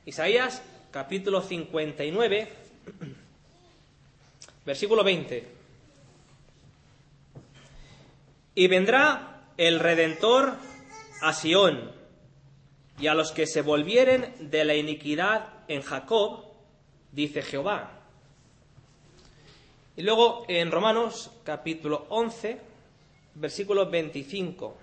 Isaías capítulo 59, versículo 20. Y vendrá el Redentor a Sión, y a los que se volvieren de la iniquidad en Jacob, dice Jehová. Y luego en Romanos capítulo 11, versículo 25.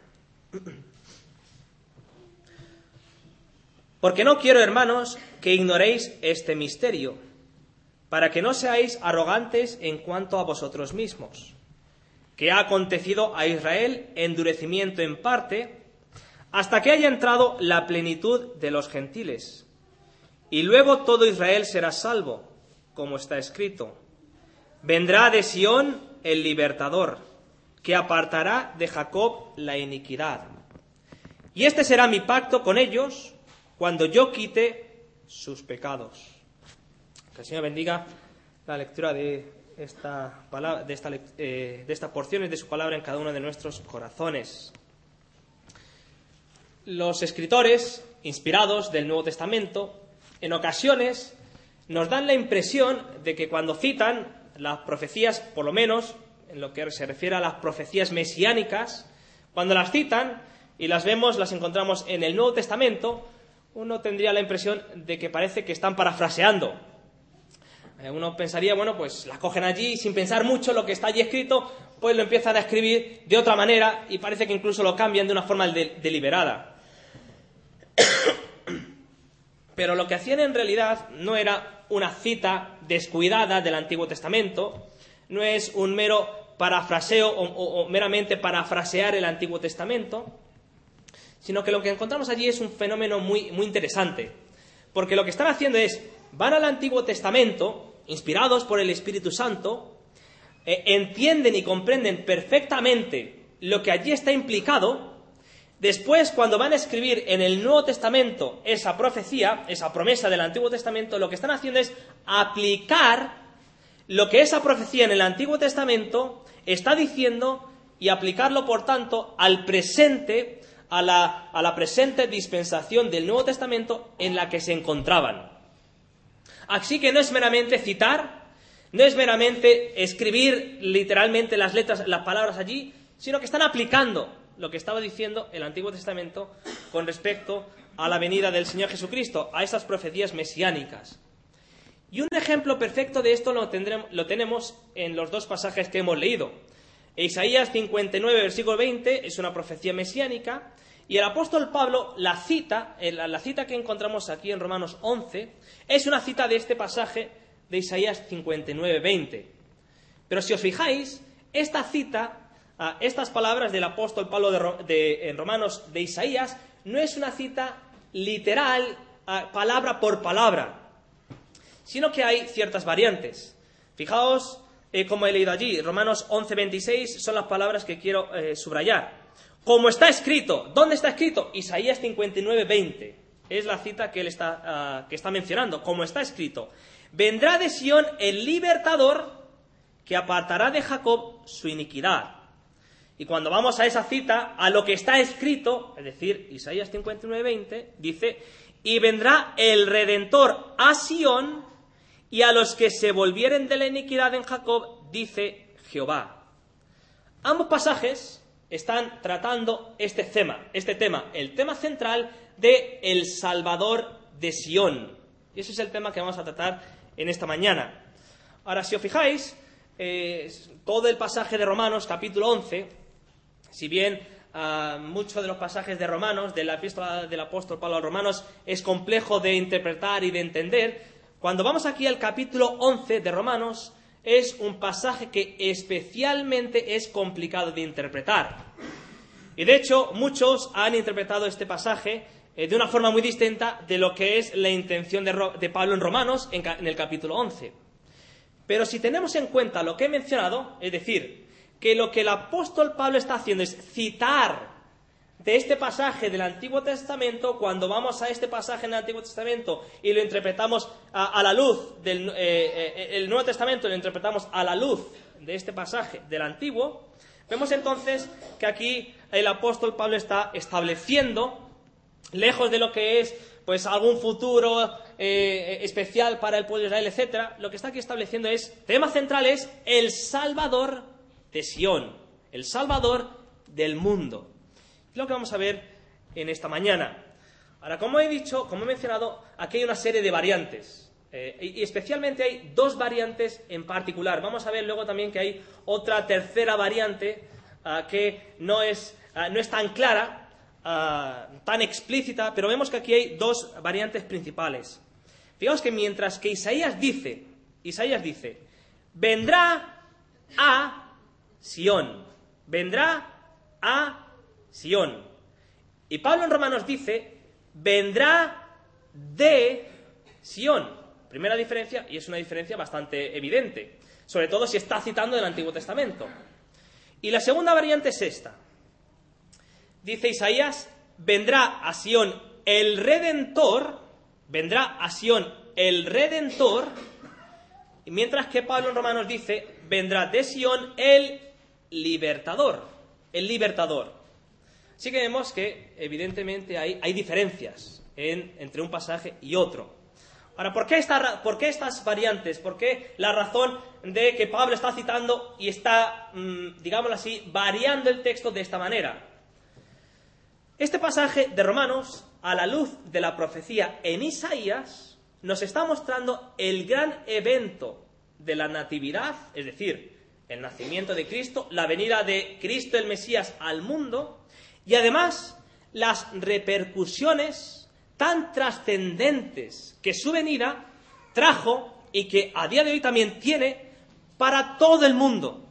Porque no quiero, hermanos, que ignoréis este misterio, para que no seáis arrogantes en cuanto a vosotros mismos, que ha acontecido a Israel endurecimiento en parte, hasta que haya entrado la plenitud de los gentiles. Y luego todo Israel será salvo, como está escrito. Vendrá de Sión el libertador, que apartará de Jacob la iniquidad. Y este será mi pacto con ellos, cuando yo quite sus pecados. Que el Señor bendiga la lectura de esta porción y de su palabra en cada uno de nuestros corazones. Los escritores inspirados del Nuevo Testamento en ocasiones nos dan la impresión de que cuando citan las profecías, por lo menos en lo que se refiere a las profecías mesiánicas, cuando las citan y las vemos, las encontramos en el Nuevo Testamento, uno tendría la impresión de que parece que están parafraseando. Uno pensaría, bueno, pues la cogen allí sin pensar mucho lo que está allí escrito, pues lo empiezan a escribir de otra manera y parece que incluso lo cambian de una forma deliberada. Pero lo que hacían en realidad no era una cita descuidada del Antiguo Testamento, no es un mero parafraseo o meramente parafrasear el Antiguo Testamento, sino que lo que encontramos allí es un fenómeno muy, muy interesante, porque lo que están haciendo es, van al Antiguo Testamento, inspirados por el Espíritu Santo, entienden y comprenden perfectamente lo que allí está implicado. Después, cuando van a escribir en el Nuevo Testamento esa profecía, esa promesa del Antiguo Testamento, lo que están haciendo es aplicar lo que esa profecía en el Antiguo Testamento está diciendo y aplicarlo, por tanto, al presente, a la presente dispensación del Nuevo Testamento en la que se encontraban. Así que no es meramente citar, no es meramente escribir literalmente las letras, las palabras allí, sino que están aplicando lo que estaba diciendo el Antiguo Testamento con respecto a la venida del Señor Jesucristo, a esas profecías mesiánicas. Y un ejemplo perfecto de esto lo tenemos en los dos pasajes que hemos leído. Isaías 59, versículo 20, es una profecía mesiánica, y el apóstol Pablo, la cita que encontramos aquí en Romanos 11, es una cita de este pasaje de Isaías 59, 20. Pero si os fijáis, esta cita, estas palabras del apóstol Pablo en Romanos de Isaías, no es una cita literal, palabra por palabra, sino que hay ciertas variantes. Fijaos como he leído allí, Romanos 11, 26 son las palabras que quiero subrayar. Como está escrito, ¿dónde está escrito? Isaías 59, 20. Es la cita que él está mencionando. Como está escrito, vendrá de Sión el libertador que apartará de Jacob su iniquidad. Y cuando vamos a esa cita, a lo que está escrito, es decir, Isaías 59, 20, dice, y vendrá el Redentor a Sión, y a los que se volvieren de la iniquidad en Jacob, dice Jehová. Ambos pasajes están tratando este tema, el tema central de el Salvador de Sión. Y ese es el tema que vamos a tratar en esta mañana. Ahora, si os fijáis, todo el pasaje de Romanos, capítulo 11, si bien muchos de los pasajes de Romanos, de la epístola del apóstol Pablo a los Romanos, es complejo de interpretar y de entender, cuando vamos aquí al capítulo 11 de Romanos, es un pasaje que especialmente es complicado de interpretar. Y de hecho, muchos han interpretado este pasaje de una forma muy distinta de lo que es la intención de Pablo en Romanos en el capítulo 11. Pero si tenemos en cuenta lo que he mencionado, es decir, que lo que el apóstol Pablo está haciendo es citar de este pasaje del Antiguo Testamento, cuando vamos a este pasaje en el Antiguo Testamento y lo interpretamos a la luz del el Nuevo Testamento, lo interpretamos a la luz de este pasaje del Antiguo, vemos entonces que aquí el apóstol Pablo está estableciendo lejos de lo que es pues algún futuro especial para el pueblo de Israel, etcétera, lo que está aquí estableciendo tema central es el Salvador de Sión, el Salvador del mundo. Es lo que vamos a ver en esta mañana. Ahora, como he mencionado, aquí hay una serie de variantes. Y especialmente hay dos variantes en particular. Vamos a ver luego también que hay otra tercera variante que no es tan clara, tan explícita, pero vemos que aquí hay dos variantes principales. Fijaos que mientras que Isaías dice, vendrá a Sión, y Pablo en Romanos dice, vendrá de Sión. Primera diferencia, y es una diferencia bastante evidente, sobre todo si está citando del Antiguo Testamento. Y la segunda variante es esta. Dice Isaías, vendrá a Sión el Redentor, y mientras que Pablo en Romanos dice, vendrá de Sión el libertador. Así que vemos que evidentemente hay diferencias entre un pasaje y otro. Ahora, ¿por qué estas variantes? ¿Por qué la razón de que Pablo está citando y está, digámoslo así, variando el texto de esta manera? Este pasaje de Romanos, a la luz de la profecía en Isaías, nos está mostrando el gran evento de la natividad, es decir, el nacimiento de Cristo, la venida de Cristo el Mesías al mundo, y además las repercusiones tan trascendentes que su venida trajo y que a día de hoy también tiene para todo el mundo,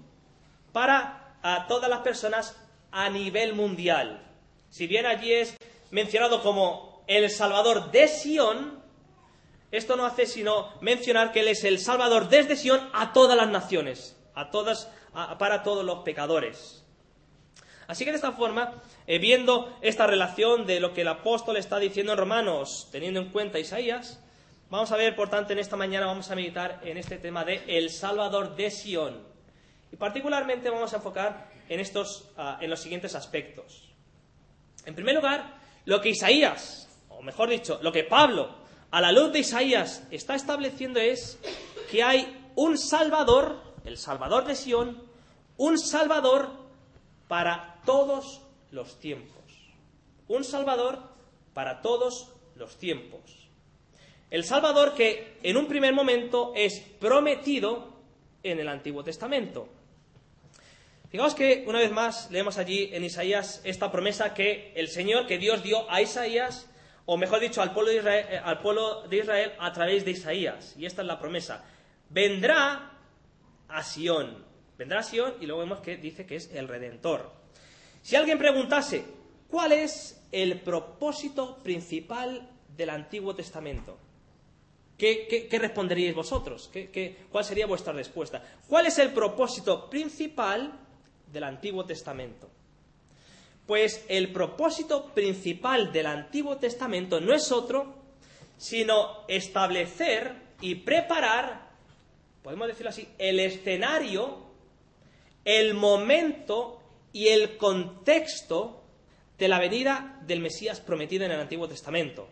para todas las personas a nivel mundial. Si bien allí es mencionado como el Salvador de Sión, esto no hace sino mencionar que Él es el Salvador desde Sión a todas las naciones, para todos los pecadores. Así que de esta forma, viendo esta relación de lo que el apóstol está diciendo en Romanos, teniendo en cuenta Isaías, vamos a ver, por tanto, en esta mañana vamos a meditar en este tema de el Salvador de Sión. Y particularmente vamos a enfocar en los siguientes aspectos. En primer lugar, lo que Isaías, o mejor dicho, lo que Pablo, a la luz de Isaías, está estableciendo es que hay un Salvador, el Salvador de Sión, un Salvador para todos los tiempos. Un Salvador para todos los tiempos. El Salvador que en un primer momento es prometido en el Antiguo Testamento. Fijaos que una vez más leemos allí en Isaías esta promesa que el Señor, que Dios dio a Isaías, o mejor dicho al pueblo de Israel a través de Isaías. Y esta es la promesa. Vendrá a Sión. Vendrá a Sión y luego vemos que dice que es el Redentor. Si alguien preguntase, ¿cuál es el propósito principal del Antiguo Testamento? ¿Qué responderíais vosotros? ¿Cuál sería vuestra respuesta? ¿Cuál es el propósito principal del Antiguo Testamento? Pues el propósito principal del Antiguo Testamento no es otro, sino establecer y preparar, podemos decirlo así, el escenario, el momento y el contexto de la venida del Mesías prometido en el Antiguo Testamento.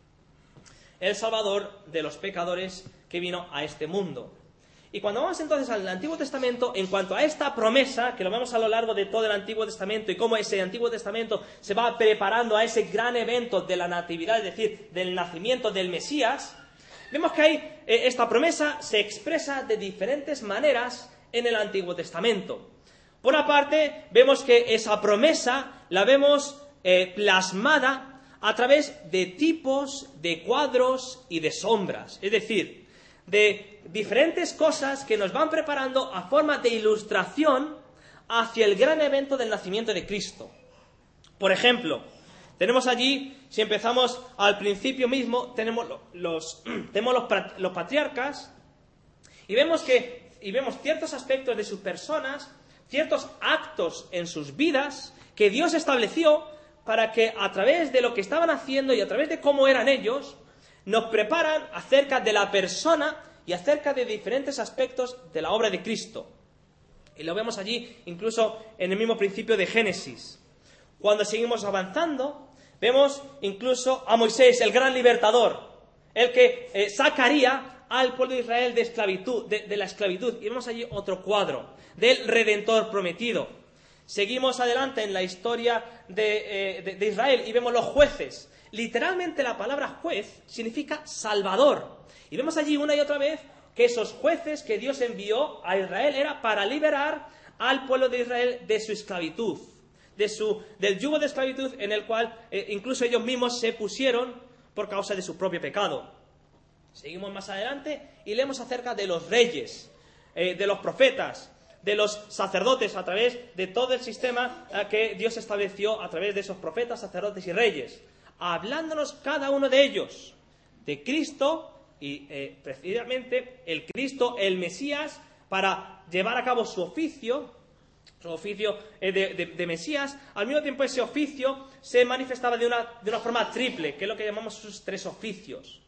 El Salvador de los pecadores que vino a este mundo. Y cuando vamos entonces al Antiguo Testamento, en cuanto a esta promesa, que lo vemos a lo largo de todo el Antiguo Testamento y cómo ese Antiguo Testamento se va preparando a ese gran evento de la natividad, es decir, del nacimiento del Mesías, vemos que ahí esta promesa se expresa de diferentes maneras en el Antiguo Testamento. Por una parte, vemos que esa promesa la vemos plasmada a través de tipos, de cuadros y de sombras. Es decir, de diferentes cosas que nos van preparando a forma de ilustración hacia el gran evento del nacimiento de Cristo. Por ejemplo, tenemos allí, si empezamos al principio mismo, tenemos los patriarcas y vemos ciertos aspectos de sus personas, ciertos actos en sus vidas que Dios estableció para que a través de lo que estaban haciendo y a través de cómo eran ellos, nos preparan acerca de la persona y acerca de diferentes aspectos de la obra de Cristo. Y lo vemos allí incluso en el mismo principio de Génesis. Cuando seguimos avanzando, Vemos incluso a Moisés, el gran libertador, el que sacaría al pueblo de Israel de esclavitud, de la esclavitud. Y vemos allí otro cuadro del Redentor prometido. Seguimos adelante en la historia de Israel y vemos los jueces. Literalmente la palabra juez significa salvador. Y vemos allí una y otra vez que esos jueces que Dios envió a Israel era para liberar al pueblo de Israel de su esclavitud, del yugo de esclavitud en el cual incluso ellos mismos se pusieron por causa de su propio pecado. Seguimos más adelante y leemos acerca de los reyes, de los profetas, de los sacerdotes, a través de todo el sistema que Dios estableció a través de esos profetas, sacerdotes y reyes, hablándonos cada uno de ellos de Cristo y precisamente el Cristo, el Mesías, para llevar a cabo su oficio de Mesías. Al mismo tiempo ese oficio se manifestaba de una forma triple, que es lo que llamamos sus tres oficios: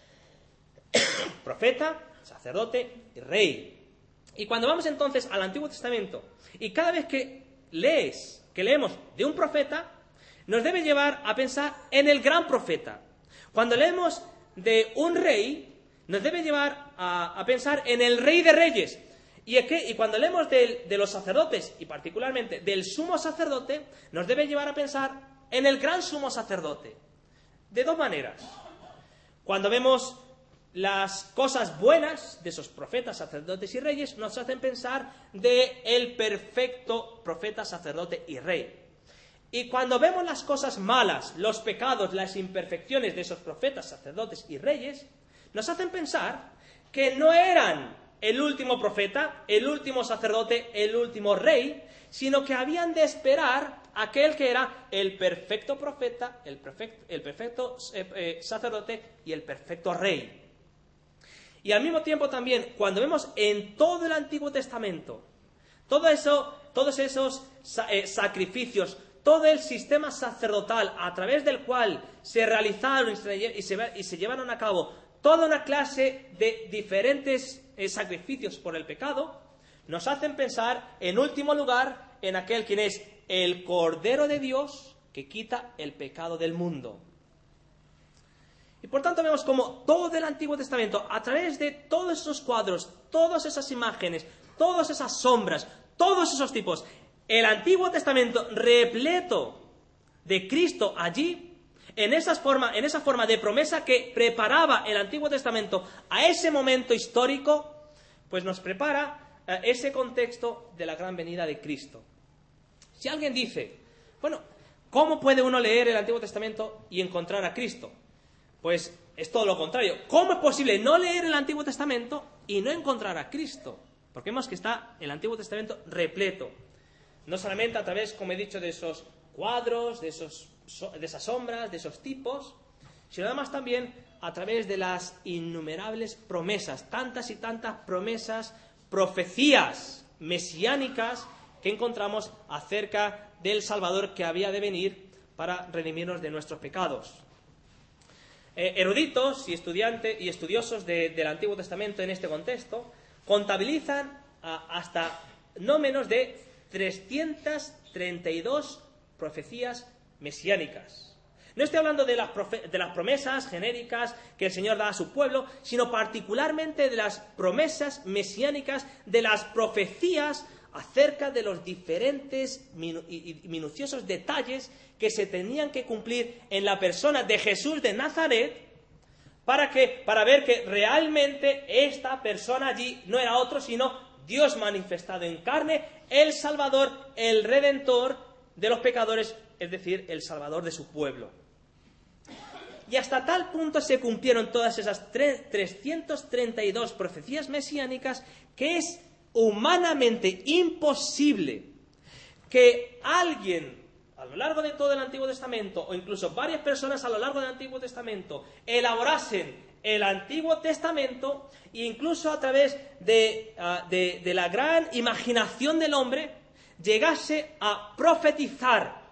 profeta, sacerdote y rey. Y cuando vamos entonces al Antiguo Testamento, y cada vez que leemos de un profeta, nos debe llevar a pensar en el gran profeta. Cuando leemos de un rey, nos debe llevar a pensar en el Rey de Reyes. Y cuando leemos de los sacerdotes, y particularmente del sumo sacerdote, nos debe llevar a pensar en el gran sumo sacerdote. De dos maneras. Cuando vemos las cosas buenas de esos profetas, sacerdotes y reyes, nos hacen pensar de el perfecto profeta, sacerdote y rey. Y cuando vemos las cosas malas, los pecados, las imperfecciones de esos profetas, sacerdotes y reyes, nos hacen pensar que no eran el último profeta, el último sacerdote, el último rey, sino que habían de esperar aquel que era el perfecto profeta, el perfecto sacerdote y el perfecto rey. Y al mismo tiempo también, cuando vemos en todo el Antiguo Testamento, todos esos sacrificios, todo el sistema sacerdotal a través del cual se realizaron y se llevaron a cabo toda una clase de diferentes sacrificios por el pecado, nos hacen pensar, en último lugar, en aquel quien es el Cordero de Dios que quita el pecado del mundo. Y por tanto vemos como todo el Antiguo Testamento, a través de todos esos cuadros, todas esas imágenes, todas esas sombras, todos esos tipos, el Antiguo Testamento repleto de Cristo allí, en esa forma de promesa que preparaba el Antiguo Testamento a ese momento histórico, pues nos prepara ese contexto de la gran venida de Cristo. Si alguien dice, bueno, ¿cómo puede uno leer el Antiguo Testamento y encontrar a Cristo? Pues es todo lo contrario. ¿Cómo es posible no leer el Antiguo Testamento y no encontrar a Cristo? Porque vemos que está el Antiguo Testamento repleto. No solamente a través, como he dicho, de esos cuadros, de esas sombras, de esos tipos, sino además también a través de las innumerables promesas, tantas y tantas promesas, profecías mesiánicas que encontramos acerca del Salvador que había de venir para redimirnos de nuestros pecados. Eruditos y estudiantes y estudiosos del Antiguo Testamento en este contexto contabilizan hasta no menos de 332 profecías mesiánicas. No estoy hablando de las promesas genéricas que el Señor da a su pueblo, sino particularmente de las promesas mesiánicas, de las profecías acerca de los diferentes y minuciosos detalles que se tenían que cumplir en la persona de Jesús de Nazaret, para ver que realmente esta persona allí no era otro sino Dios manifestado en carne, el Salvador, el Redentor de los pecadores, es decir, el Salvador de su pueblo. Y hasta tal punto se cumplieron todas esas 332 profecías mesiánicas que es humanamente imposible que alguien a lo largo de todo el Antiguo Testamento, o incluso varias personas a lo largo del Antiguo Testamento, elaborasen el Antiguo Testamento, e incluso a través de la gran imaginación del hombre, llegase a profetizar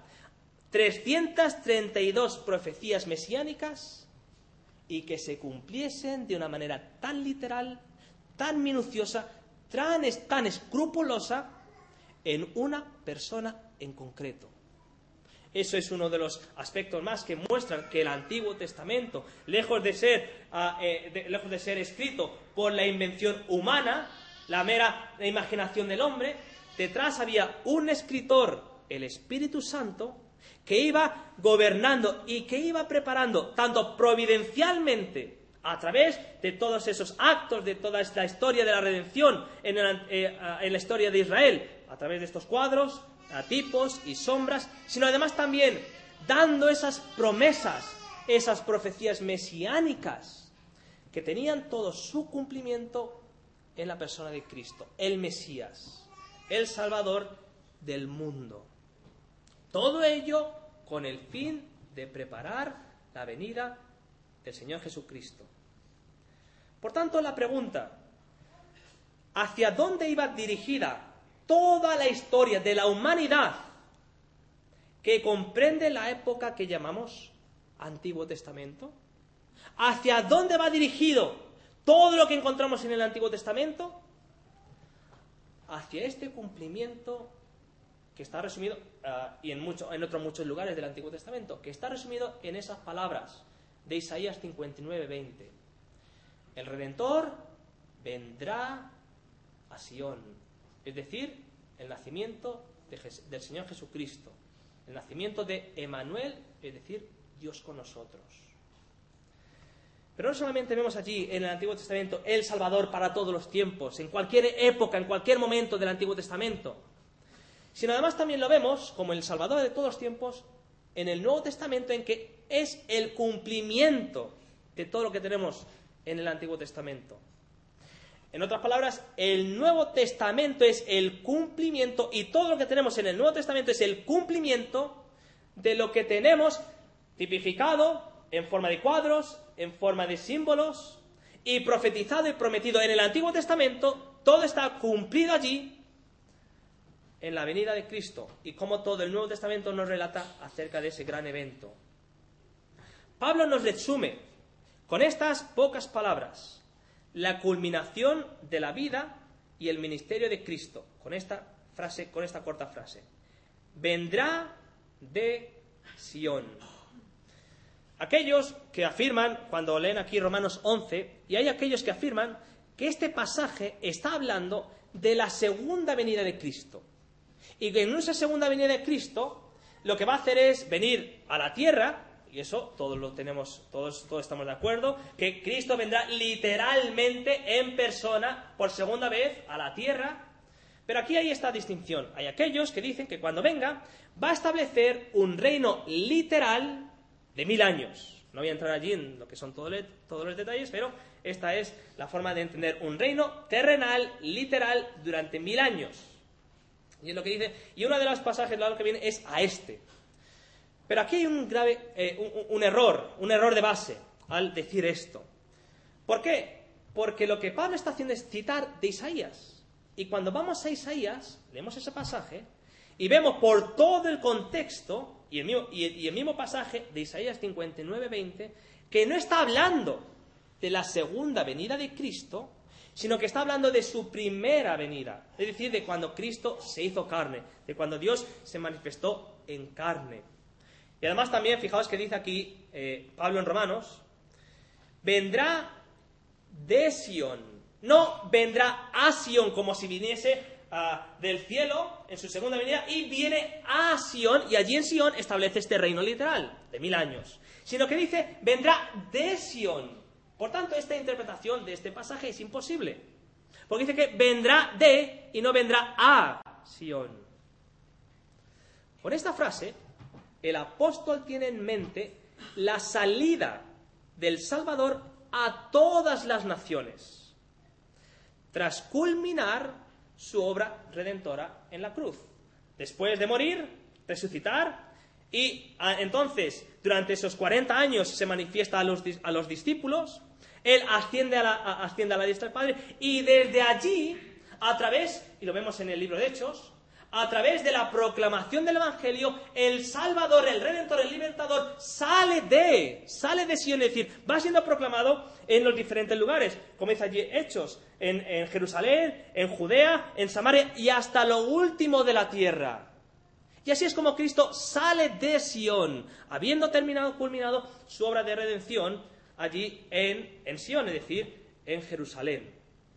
332 profecías mesiánicas y que se cumpliesen de una manera tan literal, tan minuciosa, tan escrupulosa en una persona en concreto. Eso es uno de los aspectos más que muestran que el Antiguo Testamento, lejos de ser escrito por la invención humana, la mera imaginación del hombre, detrás había un escritor, el Espíritu Santo, que iba gobernando y que iba preparando, tanto providencialmente, a través de todos esos actos, de toda esta historia de la redención en la historia de Israel, a través de estos cuadros, tipos y sombras, sino además también dando esas promesas, esas profecías mesiánicas, que tenían todo su cumplimiento en la persona de Cristo, el Mesías, el Salvador del mundo. Todo ello con el fin de preparar la venida del Señor Jesucristo. Por tanto, la pregunta, ¿hacia dónde iba dirigida toda la historia de la humanidad que comprende la época que llamamos Antiguo Testamento? ¿Hacia dónde va dirigido todo lo que encontramos en el Antiguo Testamento? Hacia este cumplimiento que está resumido, y en otros muchos lugares del Antiguo Testamento, que está resumido en esas palabras de Isaías 59:20. El Redentor vendrá a Sión, es decir, el nacimiento del Señor Jesucristo, el nacimiento de Emmanuel, es decir, Dios con nosotros. Pero no solamente vemos allí en el Antiguo Testamento el Salvador para todos los tiempos, en cualquier época, en cualquier momento del Antiguo Testamento, sino además también lo vemos como el Salvador de todos los tiempos en el Nuevo Testamento, en que es el cumplimiento de todo lo que tenemos en el Antiguo Testamento. En otras palabras, el Nuevo Testamento es el cumplimiento, y todo lo que tenemos en el Nuevo Testamento es el cumplimiento de lo que tenemos tipificado en forma de cuadros, en forma de símbolos, y profetizado y prometido en el Antiguo Testamento. Todo está cumplido allí en la venida de Cristo, y como todo el Nuevo Testamento nos relata acerca de ese gran evento. Pablo nos resume con estas pocas palabras la culminación de la vida y el ministerio de Cristo, con esta corta frase: vendrá de Sión. Aquellos que afirman, cuando leen aquí Romanos 11, y hay aquellos que afirman que este pasaje está hablando de la segunda venida de Cristo, y que en esa segunda venida de Cristo lo que va a hacer es venir a la tierra, y eso todos lo tenemos, todos estamos de acuerdo, que Cristo vendrá literalmente en persona por segunda vez a la tierra. Pero aquí hay esta distinción. Hay aquellos que dicen que cuando venga va a establecer un reino literal de 1000 años. No voy a entrar allí en lo que son todos los detalles, pero esta es la forma de entender un reino terrenal, literal, durante 1000 años. Y es lo que dice, y uno de los pasajes que viene es a este. Pero aquí hay un error de base al decir esto. ¿Por qué? Porque lo que Pablo está haciendo es citar de Isaías. Y cuando vamos a Isaías, leemos ese pasaje y vemos por todo el contexto y el mismo pasaje de Isaías 59:20, que no está hablando de la segunda venida de Cristo, sino que está hablando de su primera venida, es decir, de cuando Cristo se hizo carne, de cuando Dios se manifestó en carne. Y además también, fijaos que dice aquí Pablo en Romanos, vendrá de Sión, no vendrá a Sión como si viniese del cielo en su segunda venida y viene a Sión, y allí en Sión establece este reino literal de 1000 años, sino que dice vendrá de Sión. Por tanto, esta interpretación de este pasaje es imposible, porque dice que vendrá de y no vendrá a Sión. Con esta frase, el apóstol tiene en mente la salida del Salvador a todas las naciones, tras culminar su obra redentora en la cruz. Después de morir, resucitar, y entonces, durante esos 40 años se manifiesta a los discípulos. Él asciende a la diestra del Padre, y desde allí, a través, y lo vemos en el libro de Hechos, a través de la proclamación del Evangelio, el Salvador, el Redentor, el Libertador, sale de Sion, es decir, va siendo proclamado en los diferentes lugares, como dice allí Hechos, en Jerusalén, en Judea, en Samaria y hasta lo último de la tierra. Y así es como Cristo sale de Sión, habiendo culminado su obra de redención allí en Sión, es decir, en Jerusalén.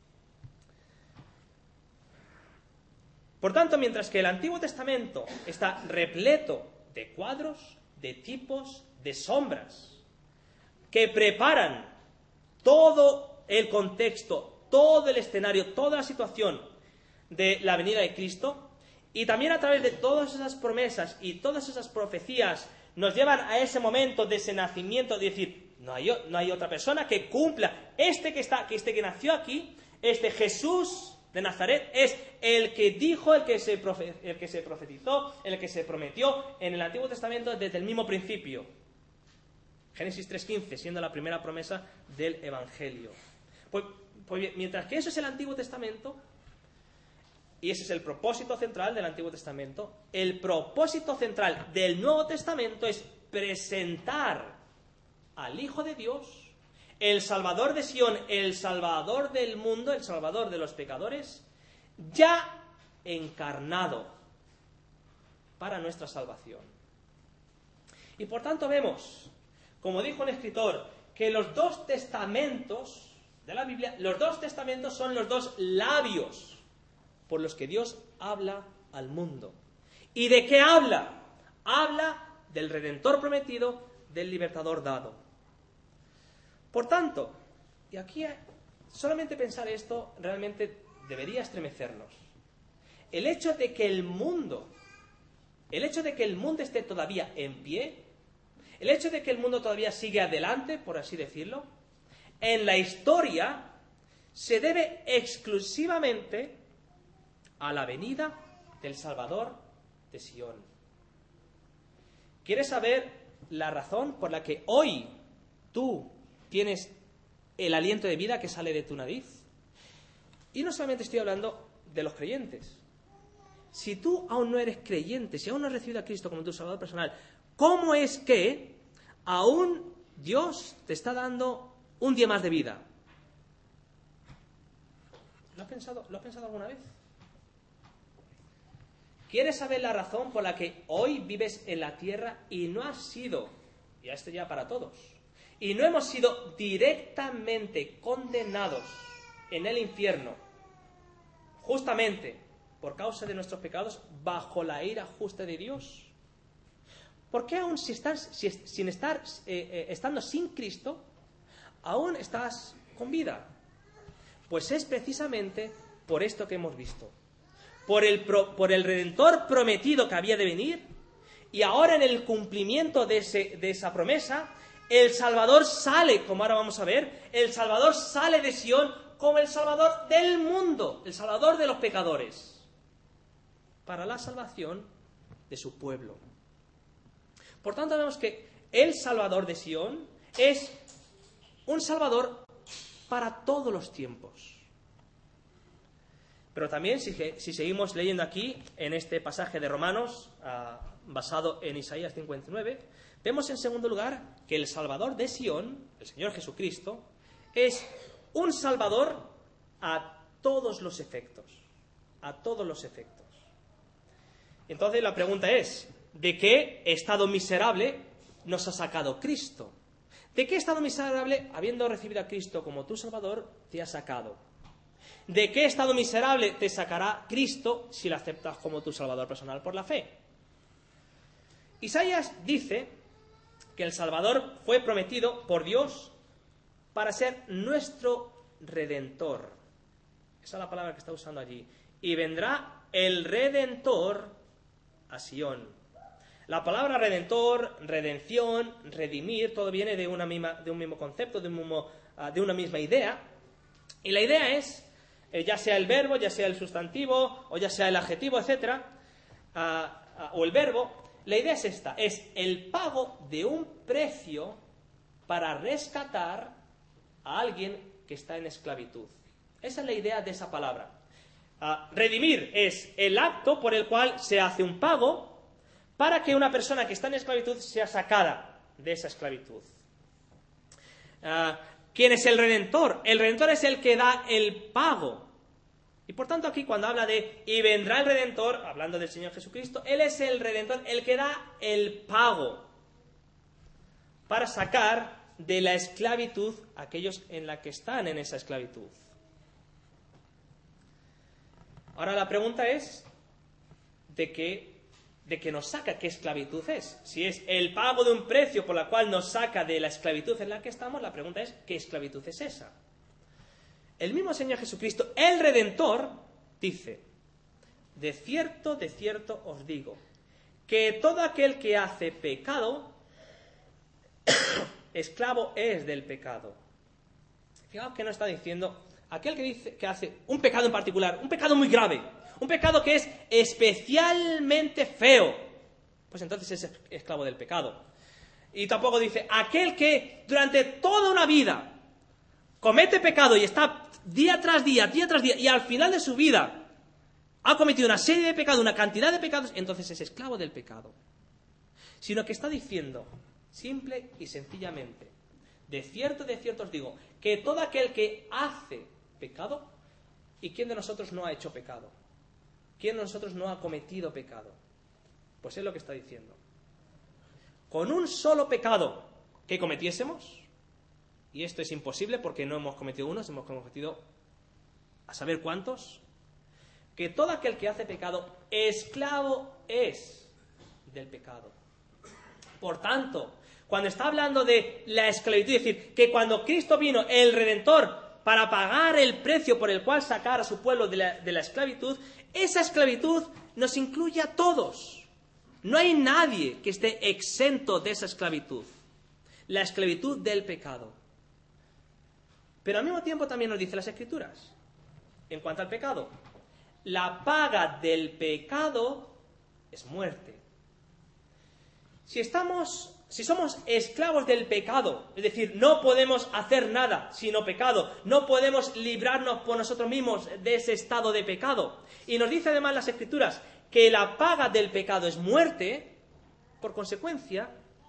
Por tanto, mientras que el Antiguo Testamento está repleto de cuadros, de tipos, de sombras, que preparan todo el contexto, todo el escenario, toda la situación de la venida de Cristo, y también a través de todas esas promesas y todas esas profecías nos llevan a ese momento de ese nacimiento, de decir, no hay otra persona que cumpla, que nació aquí, Jesús de Nazaret, es el que dijo, el que se profetizó, el que se prometió en el Antiguo Testamento desde el mismo principio. Génesis 3:15, siendo la primera promesa del Evangelio. Pues bien, mientras que eso es el Antiguo Testamento, y ese es el propósito central del Antiguo Testamento, el propósito central del Nuevo Testamento es presentar al Hijo de Dios, el Salvador de Sión, el Salvador del mundo, el Salvador de los pecadores, ya encarnado para nuestra salvación. Y por tanto vemos, como dijo un escritor, que los dos testamentos de la Biblia, los dos testamentos son los dos labios por los que Dios habla al mundo. ¿Y de qué habla? Habla del Redentor prometido, del libertador dado. Por tanto, y aquí solamente pensar esto realmente debería estremecernos. El hecho de que el mundo esté todavía en pie, el hecho de que el mundo todavía sigue adelante, por así decirlo, en la historia se debe exclusivamente a la venida del Salvador de Sión. ¿Quieres saber la razón por la que hoy tú tienes el aliento de vida que sale de tu nariz? Y no solamente estoy hablando de los creyentes. Si tú aún no eres creyente, si aún no has recibido a Cristo como tu Salvador personal, ¿cómo es que aún Dios te está dando un día más de vida? ¿Lo has pensado alguna vez? ¿Quieres saber la razón por la que hoy vives en la tierra y no has sido, y esto ya para todos, y no hemos sido directamente condenados en el infierno, justamente por causa de nuestros pecados, bajo la ira justa de Dios? ¿Por qué aún estando sin Cristo, aún estás con vida? Pues es precisamente por esto que hemos visto. Por el Redentor prometido que había de venir, y ahora en el cumplimiento de esa promesa, el Salvador sale, como ahora vamos a ver, el Salvador sale de Sión como el Salvador del mundo, el Salvador de los pecadores, para la salvación de su pueblo. Por tanto, vemos que el Salvador de Sión es un Salvador para todos los tiempos. Pero también, si seguimos leyendo aquí, en este pasaje de Romanos, basado en Isaías 59, vemos en segundo lugar que el Salvador de Sión, el Señor Jesucristo, es un Salvador a todos los efectos. A todos los efectos. Entonces la pregunta es, ¿de qué estado miserable nos ha sacado Cristo? ¿De qué estado miserable, habiendo recibido a Cristo como tu Salvador, te ha sacado? ¿De qué estado miserable te sacará Cristo si lo aceptas como tu Salvador personal por la fe? Isaías dice que el Salvador fue prometido por Dios para ser nuestro Redentor. Esa es la palabra que está usando allí. Y vendrá el Redentor a Sión. La palabra Redentor, redención, redimir, todo viene de un mismo concepto, de una misma idea. Y la idea es, ya sea el verbo, ya sea el sustantivo, o ya sea el adjetivo, etc., o el verbo, la idea es esta, es el pago de un precio para rescatar a alguien que está en esclavitud. Esa es la idea de esa palabra. Redimir es el acto por el cual se hace un pago para que una persona que está en esclavitud sea sacada de esa esclavitud. ¿Quién es el Redentor? El Redentor es el que da el pago. Y por tanto aquí cuando habla de y vendrá el Redentor, hablando del Señor Jesucristo, Él es el Redentor, el que da el pago para sacar de la esclavitud a aquellos en la que están en esa esclavitud. Ahora la pregunta es de qué nos saca, qué esclavitud es. Si es el pago de un precio por la cual nos saca de la esclavitud en la que estamos, la pregunta es ¿qué esclavitud es esa? El mismo Señor Jesucristo, el Redentor, dice: de cierto os digo, que todo aquel que hace pecado, esclavo es del pecado. Fijaos que no está diciendo aquel que dice que hace un pecado en particular, un pecado muy grave, un pecado que es especialmente feo, pues entonces es esclavo del pecado. Y tampoco dice aquel que durante toda una vida comete pecado y está día tras día, y al final de su vida ha cometido una serie de pecados, una cantidad de pecados, entonces es esclavo del pecado. Sino que está diciendo, simple y sencillamente, de cierto os digo, que todo aquel que hace pecado, ¿y quién de nosotros no ha hecho pecado? ¿Quién de nosotros no ha cometido pecado? Pues es lo que está diciendo. Con un solo pecado que cometiésemos, y esto es imposible porque no hemos cometido uno, hemos cometido a saber cuántos, que todo aquel que hace pecado, esclavo es del pecado. Por tanto, cuando está hablando de la esclavitud, es decir, que cuando Cristo vino, el Redentor, para pagar el precio por el cual sacar a su pueblo de la esclavitud, esa esclavitud nos incluye a todos. No hay nadie que esté exento de esa esclavitud, la esclavitud del pecado. Pero al mismo tiempo también nos dice las Escrituras, en cuanto al pecado, la paga del pecado es muerte. Si somos esclavos del pecado, es decir, no podemos hacer nada sino pecado, no podemos librarnos por nosotros mismos de ese estado de pecado, y nos dice además las Escrituras que la paga del pecado es muerte, por consecuencia,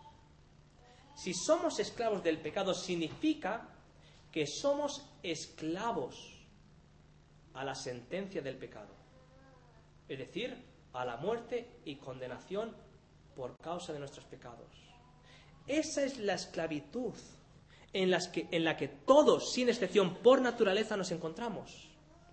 si somos esclavos del pecado significa que somos esclavos a la sentencia del pecado, es decir, a la muerte y condenación por causa de nuestros pecados. Esa es la esclavitud en la que todos, sin excepción, por naturaleza nos encontramos.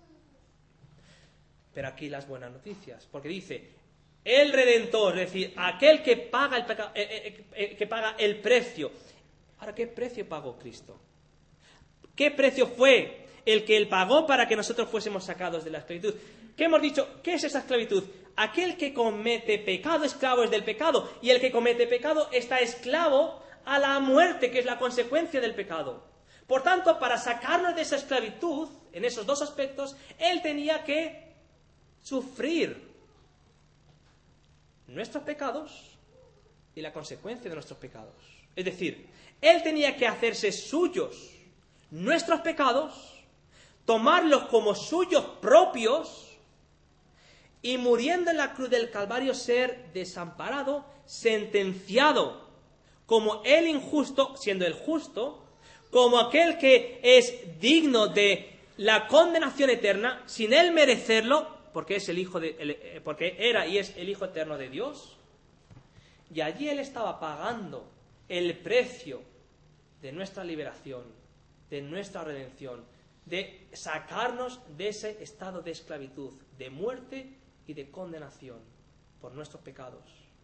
Pero aquí las buenas noticias, porque dice, el Redentor, es decir, aquel que paga el pecado, que paga el precio. Ahora, ¿qué precio pagó Cristo? ¿Qué precio fue el que Él pagó para que nosotros fuésemos sacados de la esclavitud? ¿Qué hemos dicho? ¿Qué es esa esclavitud? Aquel que comete pecado, esclavo es del pecado. Y el que comete pecado está esclavo a la muerte, que es la consecuencia del pecado. Por tanto, para sacarnos de esa esclavitud, en esos dos aspectos, Él tenía que sufrir nuestros pecados y la consecuencia de nuestros pecados. Es decir, Él tenía que hacerse suyos nuestros pecados, tomarlos como suyos propios y muriendo en la cruz del Calvario ser desamparado, sentenciado como el injusto, siendo el justo, como aquel que es digno de la condenación eterna, sin él merecerlo, porque es porque era y es el Hijo eterno de Dios. Y allí él estaba pagando el precio de nuestra liberación, de nuestra redención, de sacarnos de ese estado de esclavitud, de muerte y de condenación por nuestros pecados.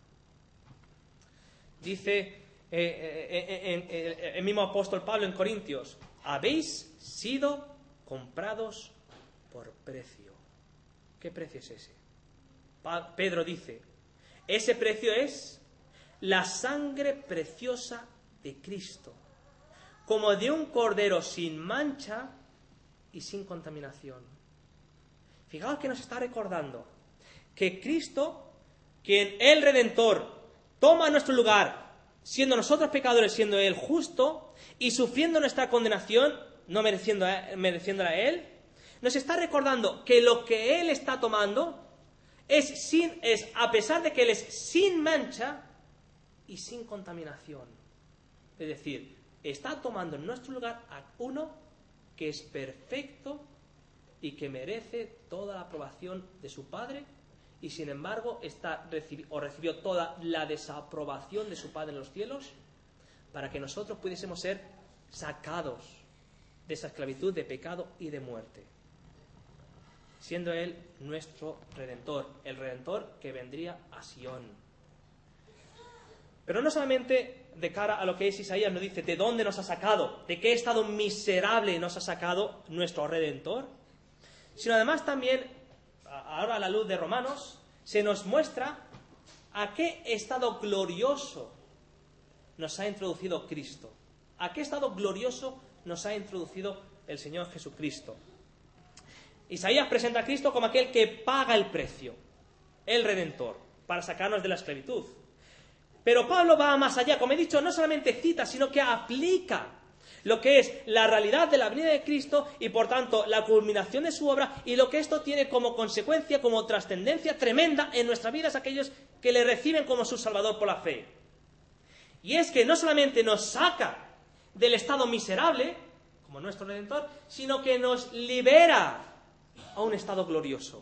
Dice el mismo apóstol Pablo en Corintios, habéis sido comprados por precio. ¿Qué precio es ese? Pedro dice, ese precio es la sangre preciosa de Cristo, como de un cordero sin mancha y sin contaminación. Fijaos que nos está recordando que Cristo, quien el Redentor, toma nuestro lugar, siendo nosotros pecadores, siendo Él justo, y sufriendo nuestra condenación, no mereciéndola a Él, nos está recordando que lo que Él está tomando es a pesar de que Él es sin mancha y sin contaminación. Es decir, está tomando en nuestro lugar a uno que es perfecto y que merece toda la aprobación de su Padre, y sin embargo recibió toda la desaprobación de su Padre en los cielos, para que nosotros pudiésemos ser sacados de esa esclavitud de pecado y de muerte, siendo Él nuestro Redentor, el Redentor que vendría a Sion. Pero no solamente de cara a lo que es Isaías nos dice de dónde nos ha sacado, de qué estado miserable nos ha sacado nuestro Redentor, sino además también, ahora a la luz de Romanos, se nos muestra a qué estado glorioso nos ha introducido Cristo, a qué estado glorioso nos ha introducido el Señor Jesucristo. Isaías presenta a Cristo como aquel que paga el precio, el Redentor, para sacarnos de la esclavitud. Pero Pablo va más allá, como he dicho, no solamente cita, sino que aplica lo que es la realidad de la venida de Cristo y, por tanto, la culminación de su obra, y lo que esto tiene como consecuencia, como trascendencia tremenda en nuestras vidas, aquellos que le reciben como su Salvador por la fe. Y es que no solamente nos saca del estado miserable, como nuestro Redentor, sino que nos libera a un estado glorioso.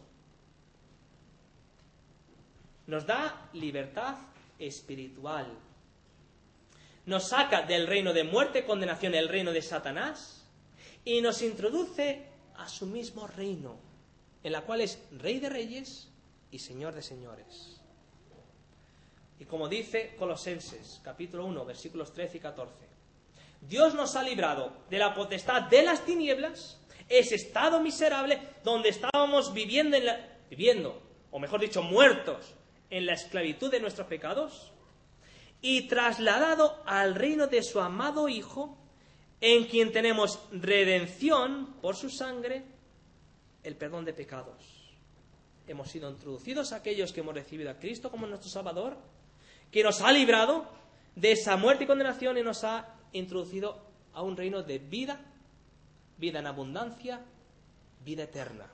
Nos da libertad espiritual. Nos saca del reino de muerte y condenación, el reino de Satanás, y nos introduce a su mismo reino, en la cual es Rey de Reyes y Señor de Señores. Y como dice Colosenses, capítulo 1, versículos 13 y 14, Dios nos ha librado de la potestad de las tinieblas, ese estado miserable donde estábamos viviendo, o mejor dicho, muertos en la esclavitud de nuestros pecados, y trasladado al reino de su amado Hijo, en quien tenemos redención por su sangre, el perdón de pecados. Hemos sido introducidos a aquellos que hemos recibido a Cristo como nuestro Salvador, que nos ha librado de esa muerte y condenación y nos ha introducido a un reino de vida, vida en abundancia, vida eterna.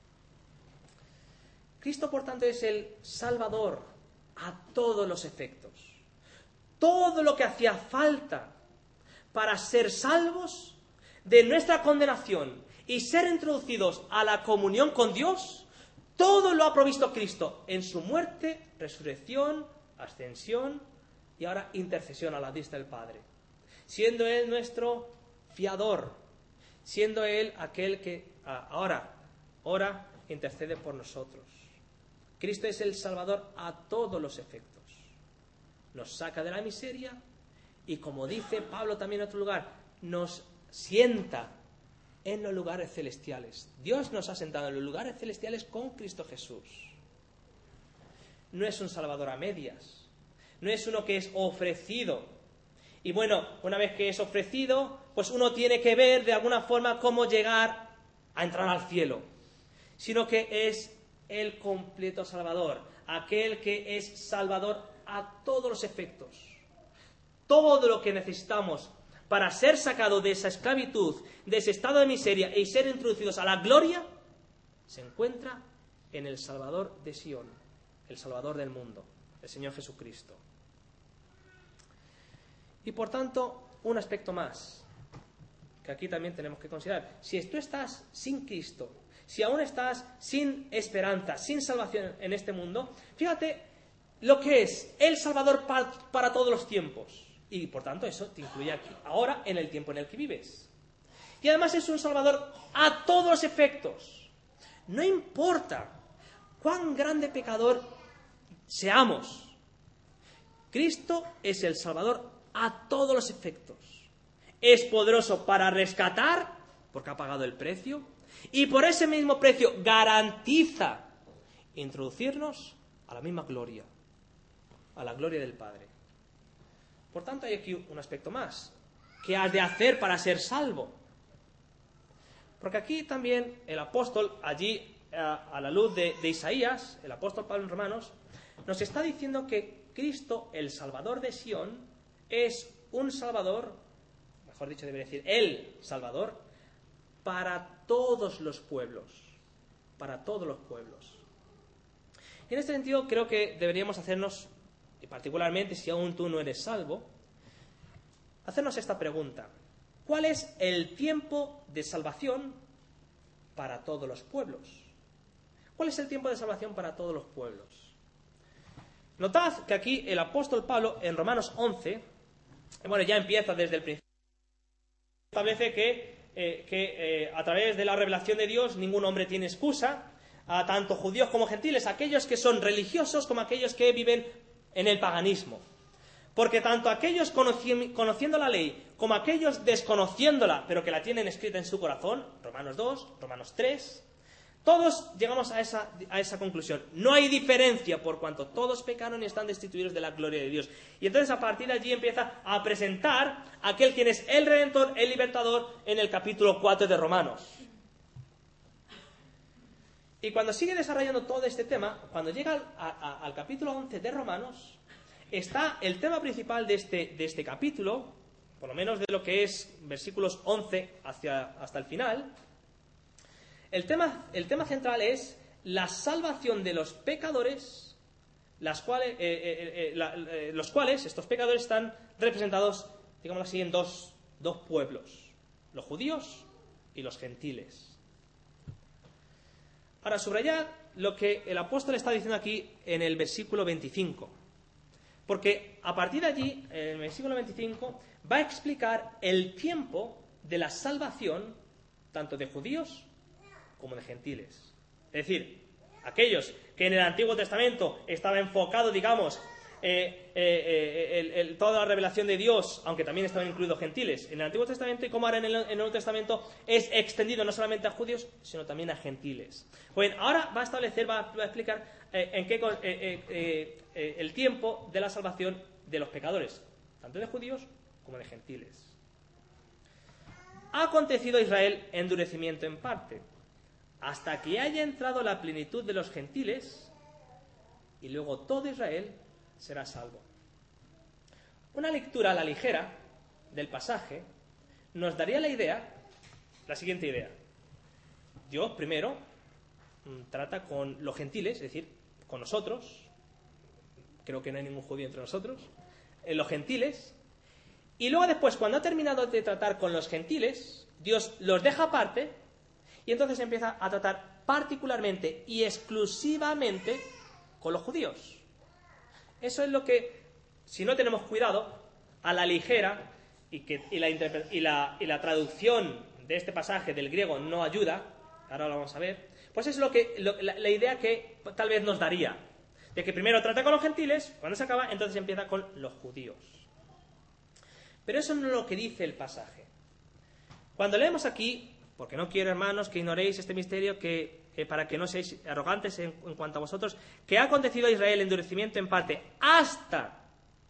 Cristo, por tanto, es el Salvador a todos los efectos. Todo lo que hacía falta para ser salvos de nuestra condenación y ser introducidos a la comunión con Dios, todo lo ha provisto Cristo en su muerte, resurrección, ascensión y ahora intercesión a la diestra del Padre. Siendo Él nuestro fiador, siendo Él aquel que ahora intercede por nosotros. Cristo es el Salvador a todos los efectos. Nos saca de la miseria y, como dice Pablo también en otro lugar, nos sienta en los lugares celestiales. Dios nos ha sentado en los lugares celestiales con Cristo Jesús. No es un Salvador a medias, no es uno que es ofrecido. Y bueno, una vez que es ofrecido, pues uno tiene que ver de alguna forma cómo llegar a entrar al cielo, sino que es el completo Salvador, aquel que es Salvador a todos los efectos. Todo lo que necesitamos para ser sacados de esa esclavitud, de ese estado de miseria y ser introducidos a la gloria, se encuentra en el Salvador de Sion, el Salvador del mundo, el Señor Jesucristo. Y por tanto, un aspecto más que aquí también tenemos que considerar. Si tú estás sin Cristo, si aún estás sin esperanza, sin salvación en este mundo, fíjate lo que es el Salvador para todos los tiempos. Y por tanto eso te incluye aquí, ahora, en el tiempo en el que vives. Y además es un Salvador a todos los efectos. No importa cuán grande pecador seamos, Cristo es el Salvador a todos los efectos. Es poderoso para rescatar, porque ha pagado el precio, y por ese mismo precio garantiza introducirnos a la misma gloria, a la gloria del Padre. Por tanto, hay aquí un aspecto más. ¿Qué has de hacer para ser salvo? Porque aquí también el apóstol, allí a la luz de Isaías, el apóstol Pablo en Romanos, nos está diciendo que Cristo, el Salvador de Sion, es un Salvador, mejor dicho, debería decir, el Salvador, para todos los pueblos. Para todos los pueblos. Y en este sentido creo que deberíamos hacernos, y particularmente si aún tú no eres salvo, hacernos esta pregunta. ¿Cuál es el tiempo de salvación para todos los pueblos. ¿Cuál es el tiempo de salvación para todos los pueblos? Notad que aquí el apóstol Pablo, en Romanos 11, bueno, ya empieza desde el principio, establece que a través de la revelación de Dios ningún hombre tiene excusa, a tanto judíos como gentiles, aquellos que son religiosos como aquellos que viven en el paganismo. Porque tanto aquellos conociendo la ley como aquellos desconociéndola, pero que la tienen escrita en su corazón, Romanos 2, Romanos 3, todos llegamos a esa conclusión. No hay diferencia por cuanto todos pecaron y están destituidos de la gloria de Dios. Y entonces a partir de allí empieza a presentar a aquel quien es el Redentor, el Libertador, en el capítulo 4 de Romanos. Y cuando sigue desarrollando todo este tema, cuando llega al capítulo 11 de Romanos, está el tema principal de este capítulo, por lo menos de lo que es versículos 11 hasta el final. El tema central es la salvación de los pecadores, los cuales estos pecadores están representados, digamos así, en dos pueblos, los judíos y los gentiles. Para subrayar lo que el apóstol está diciendo aquí en el versículo 25, porque a partir de allí, en el versículo 25, va a explicar el tiempo de la salvación tanto de judíos como de gentiles. Es decir, aquellos que en el Antiguo Testamento estaba enfocado, digamos, toda la revelación de Dios, aunque también estaban incluidos gentiles en el Antiguo Testamento, y como ahora en el Nuevo Testamento es extendido no solamente a judíos, sino también a gentiles. Pues ahora va a explicar el tiempo de la salvación de los pecadores, tanto de judíos como de gentiles. Ha acontecido a Israel endurecimiento en parte, hasta que haya entrado la plenitud de los gentiles, y luego todo Israel será salvo. Una lectura a la ligera del pasaje nos daría la siguiente idea. Dios primero trata con los gentiles, es decir, con nosotros, creo que no hay ningún judío entre nosotros, los gentiles, y luego después, cuando ha terminado de tratar con los gentiles, Dios los deja aparte, y entonces empieza a tratar particularmente y exclusivamente con los judíos. Eso es lo que, si no tenemos cuidado, a la ligera, y la traducción de este pasaje del griego no ayuda, ahora lo vamos a ver, pues es la idea que tal vez nos daría, de que primero trata con los gentiles, cuando se acaba, entonces empieza con los judíos. Pero eso no es lo que dice el pasaje. Cuando leemos aquí, porque no quiero, hermanos, que ignoréis este misterio, para que no seáis arrogantes en cuanto a vosotros, que ha acontecido a Israel endurecimiento en parte hasta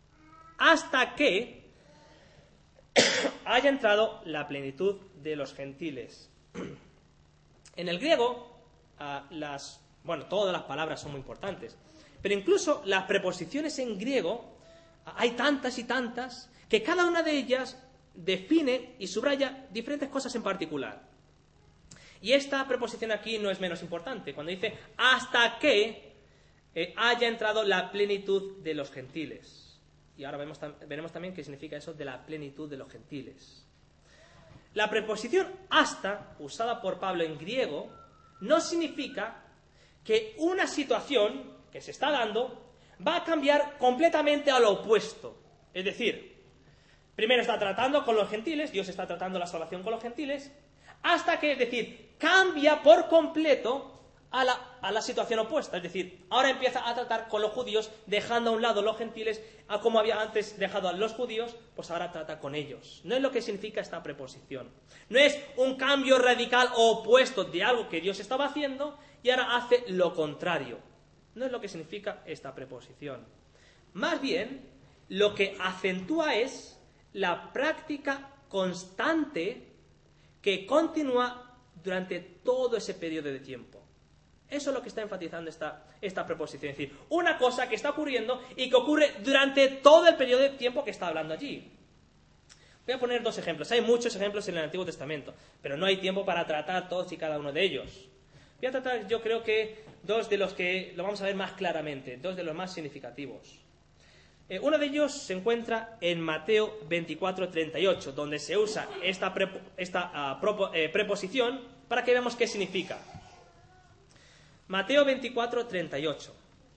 que haya entrado la plenitud de los gentiles. En el griego, todas las palabras son muy importantes, pero incluso las preposiciones en griego, hay tantas y tantas, que cada una de ellas define y subraya diferentes cosas en particular. Y esta preposición aquí no es menos importante, cuando dice hasta que haya entrado la plenitud de los gentiles. Y ahora veremos también qué significa eso de la plenitud de los gentiles. La preposición hasta, usada por Pablo en griego, no significa que una situación que se está dando va a cambiar completamente a lo opuesto. Es decir, primero está tratando con los gentiles, Dios está tratando la salvación con los gentiles, hasta que, es decir, cambia por completo a la situación opuesta. Es decir, ahora empieza a tratar con los judíos, dejando a un lado los gentiles, a como había antes dejado a los judíos, pues ahora trata con ellos. No es lo que significa esta preposición. No es un cambio radical o opuesto de algo que Dios estaba haciendo y ahora hace lo contrario. No es lo que significa esta preposición. Más bien, lo que acentúa es la práctica constante que continúa durante todo ese periodo de tiempo. Eso es lo que está enfatizando esta preposición. Es decir, una cosa que está ocurriendo y que ocurre durante todo el periodo de tiempo que está hablando allí. Voy a poner dos ejemplos. Hay muchos ejemplos en el Antiguo Testamento, pero no hay tiempo para tratar todos y cada uno de ellos. Voy a tratar, yo creo que dos de los que lo vamos a ver más claramente, dos de los más significativos. Uno de ellos se encuentra en Mateo 24:38, donde se usa esta preposición para que veamos qué significa. Mateo 24:38.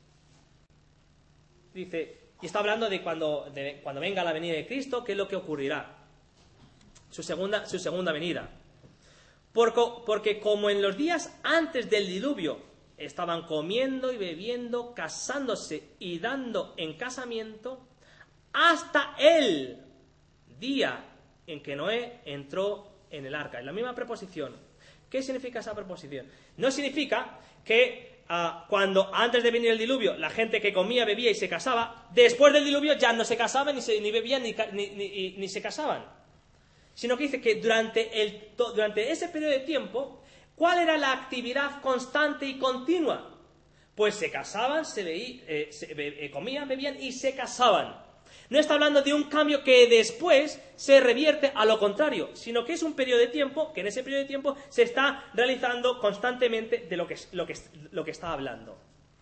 Dice, y está hablando de cuando venga la venida de Cristo, qué es lo que ocurrirá. Su segunda venida. Porque como en los días antes del diluvio estaban comiendo y bebiendo, casándose y dando en casamiento, hasta el día en que Noé entró en el arca. Es la misma preposición. ¿Qué significa esa preposición? No significa que cuando antes de venir el diluvio la gente que comía, bebía y se casaba, después del diluvio ya no se casaban, ni bebían, ni se casaban. Sino que dice que durante ese periodo de tiempo, ¿cuál era la actividad constante y continua? Pues se casaban, comían, bebían y se casaban. No está hablando de un cambio que después se revierte a lo contrario, sino que es un periodo de tiempo, que en ese periodo de tiempo se está realizando constantemente de lo que está hablando.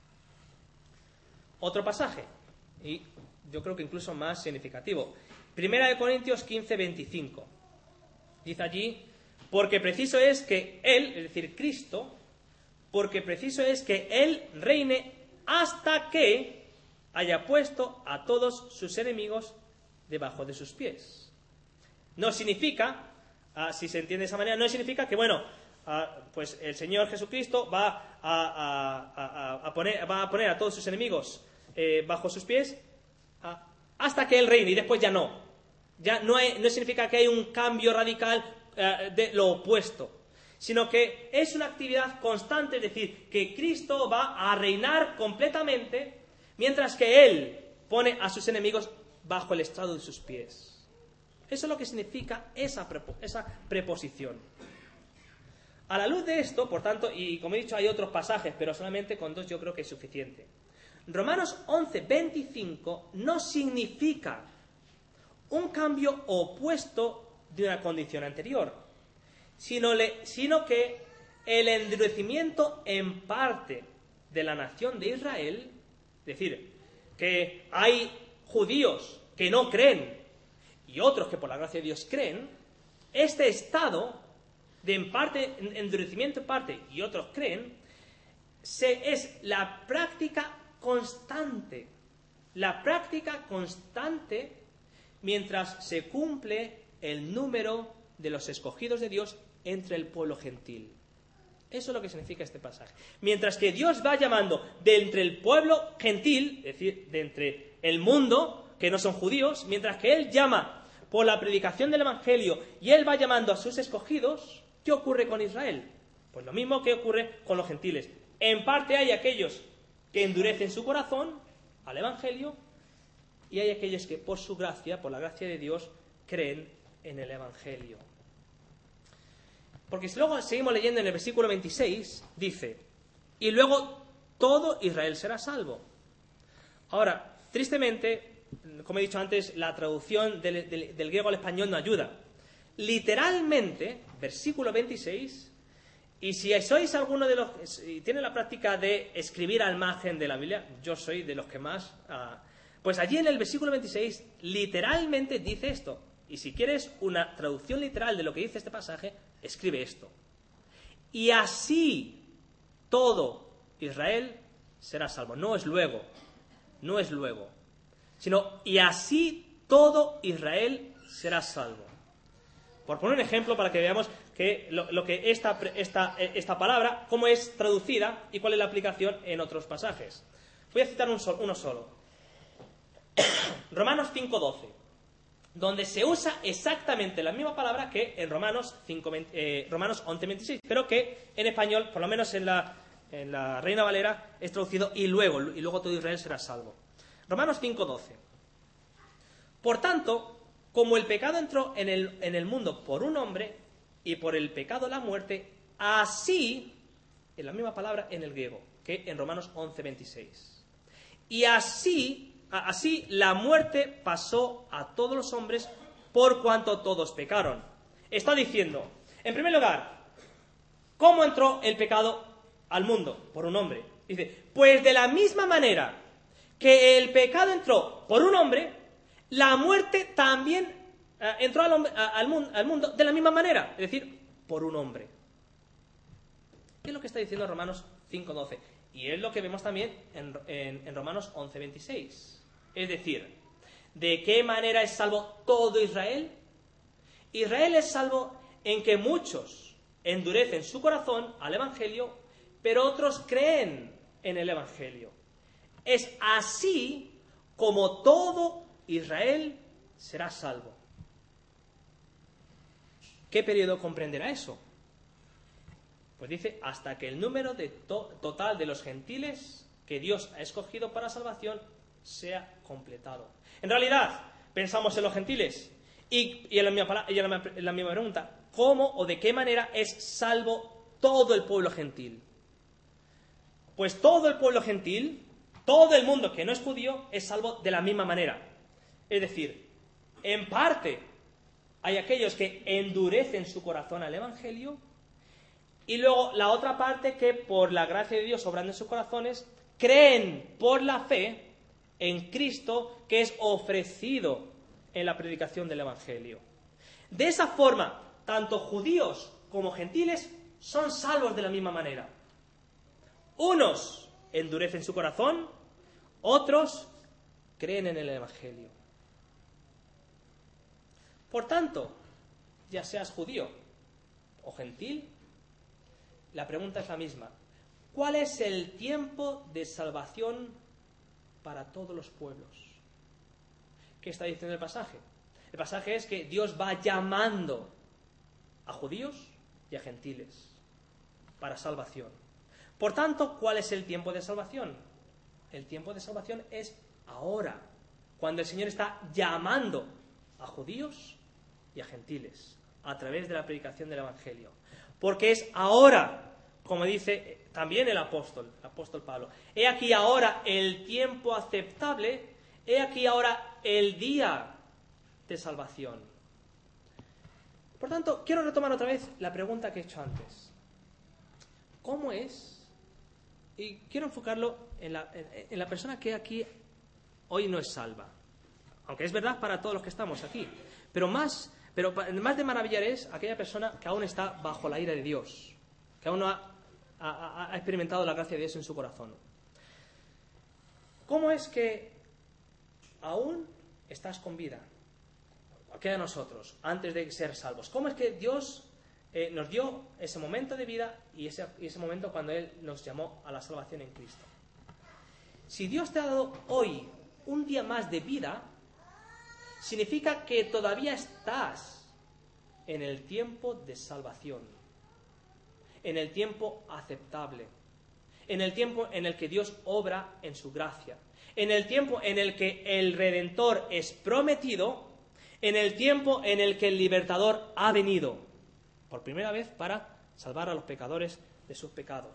Otro pasaje, y yo creo que incluso más significativo. 1 Corintios 15:25. Dice allí, porque preciso es que Él, es decir, Cristo, porque preciso es que Él reine hasta que haya puesto a todos sus enemigos debajo de sus pies. No significa, si se entiende de esa manera, no significa que, pues el Señor Jesucristo va a poner a todos sus enemigos bajo sus pies hasta que Él reine y después ya no. Ya no significa que hay un cambio radical de lo opuesto, sino que es una actividad constante, es decir, que Cristo va a reinar completamente, mientras que Él pone a sus enemigos bajo el estrado de sus pies. Eso es lo que significa esa preposición. A la luz de esto, por tanto, y como he dicho, hay otros pasajes, pero solamente con 2 yo creo que es suficiente. Romanos 11:25 no significa un cambio opuesto de una condición anterior, sino que el endurecimiento en parte de la nación de Israel, es decir, que hay judíos que no creen y otros que por la gracia de Dios creen, este estado de endurecimiento en parte y otros creen, es la práctica constante mientras se cumple el número de los escogidos de Dios entre el pueblo gentil. Eso es lo que significa este pasaje. Mientras que Dios va llamando de entre el pueblo gentil, es decir, de entre el mundo, que no son judíos, mientras que Él llama por la predicación del Evangelio y Él va llamando a sus escogidos, ¿qué ocurre con Israel? Pues lo mismo que ocurre con los gentiles. En parte hay aquellos que endurecen su corazón al Evangelio y hay aquellos que por su gracia, por la gracia de Dios, creen en el Evangelio. Porque si luego seguimos leyendo en el versículo 26, dice, y luego todo Israel será salvo. Ahora, tristemente, como he dicho antes, la traducción del griego al español no ayuda. Literalmente, versículo 26, y si sois alguno de los que tienen la práctica de escribir al margen de la Biblia, yo soy de los que más, pues allí en el versículo 26 literalmente dice esto. Y si quieres una traducción literal de lo que dice este pasaje, escribe esto. Y así todo Israel será salvo. No es luego, sino y así todo Israel será salvo. Por poner un ejemplo para que veamos que lo que esta palabra, cómo es traducida y cuál es la aplicación en otros pasajes. Voy a citar uno solo. Romanos 5:12. Donde se usa exactamente la misma palabra que en Romanos 11:26, pero que en español, por lo menos en la Reina Valera, es traducido y luego todo Israel será salvo. Romanos 5:12. Por tanto, como el pecado entró en el mundo por un hombre y por el pecado la muerte, así, es la misma palabra en el griego que en Romanos 11:26. Y así la muerte pasó a todos los hombres por cuanto todos pecaron. Está diciendo, en primer lugar, ¿cómo entró el pecado al mundo? Por un hombre. Dice, pues de la misma manera que el pecado entró por un hombre, la muerte también entró al mundo de la misma manera, es decir, por un hombre. ¿Qué es lo que está diciendo Romanos 5:12? Y es lo que vemos también en Romanos 11:26. Es decir, ¿de qué manera es salvo todo Israel? Israel es salvo en que muchos endurecen su corazón al Evangelio, pero otros creen en el Evangelio. Es así como todo Israel será salvo. ¿Qué periodo comprenderá eso? Pues dice, hasta que el número total de los gentiles que Dios ha escogido para salvación sea completado. En realidad, pensamos en los gentiles y en la misma pregunta, ¿cómo o de qué manera es salvo todo el pueblo gentil? Pues todo el pueblo gentil, todo el mundo que no es judío, es salvo de la misma manera. Es decir, en parte hay aquellos que endurecen su corazón al Evangelio, y luego la otra parte que por la gracia de Dios obrando en sus corazones, creen por la fe en Cristo que es ofrecido en la predicación del Evangelio. De esa forma, tanto judíos como gentiles son salvos de la misma manera. Unos endurecen su corazón, otros creen en el Evangelio. Por tanto, ya seas judío o gentil, la pregunta es la misma. ¿Cuál es el tiempo de salvación para todos los pueblos? ¿Qué está diciendo el pasaje? El pasaje es que Dios va llamando a judíos y a gentiles para salvación. Por tanto, ¿cuál es el tiempo de salvación? El tiempo de salvación es ahora, cuando el Señor está llamando a judíos y a gentiles a través de la predicación del Evangelio. Porque es ahora, como dice también el apóstol Pablo, he aquí ahora el tiempo aceptable, he aquí ahora el día de salvación. Por tanto, quiero retomar otra vez la pregunta que he hecho antes. ¿Cómo es? Y quiero enfocarlo en la persona que aquí hoy no es salva. Aunque es verdad para todos los que estamos aquí. Pero más de maravillar es aquella persona que aún está bajo la ira de Dios, que aún no ha experimentado la gracia de Dios en su corazón. ¿Cómo es que aún estás con vida? Aquella de nosotros, antes de ser salvos. ¿Cómo es que Dios nos dio ese momento de vida y ese momento cuando Él nos llamó a la salvación en Cristo? Si Dios te ha dado hoy un día más de vida, significa que todavía estás en el tiempo de salvación, en el tiempo aceptable, en el tiempo en el que Dios obra en su gracia, en el tiempo en el que el Redentor es prometido, en el tiempo en el que el Libertador ha venido por primera vez para salvar a los pecadores de sus pecados.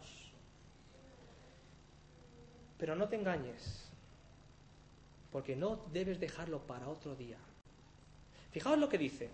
Pero no te engañes, porque no debes dejarlo para otro día. Fijaos lo que dice.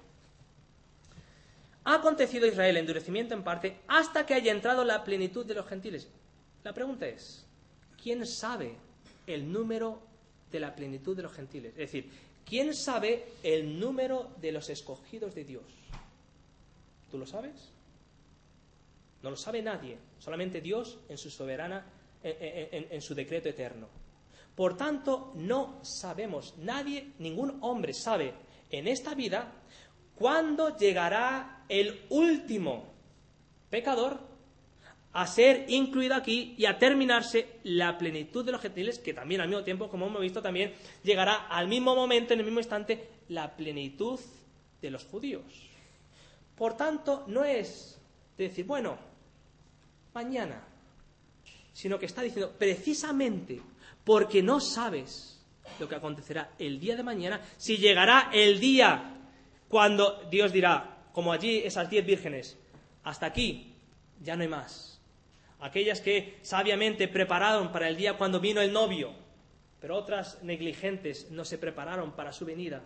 Ha acontecido a Israel endurecimiento en parte hasta que haya entrado la plenitud de los gentiles. La pregunta es, ¿quién sabe el número de la plenitud de los gentiles? Es decir, ¿quién sabe el número de los escogidos de Dios? ¿Tú lo sabes? No lo sabe nadie, solamente Dios en su soberana, en su decreto eterno. Por tanto, no sabemos, nadie, ningún hombre sabe en esta vida cuándo llegará el último pecador a ser incluido aquí y a terminarse la plenitud de los gentiles, que también al mismo tiempo, como hemos visto, también llegará al mismo momento, en el mismo instante, la plenitud de los judíos. Por tanto, no es de decir, bueno, mañana, sino que está diciendo, precisamente porque no sabes lo que acontecerá el día de mañana, si llegará el día cuando Dios dirá, como allí esas 10 vírgenes, hasta aquí, ya no hay más. Aquellas que sabiamente prepararon para el día cuando vino el novio, pero otras negligentes no se prepararon para su venida.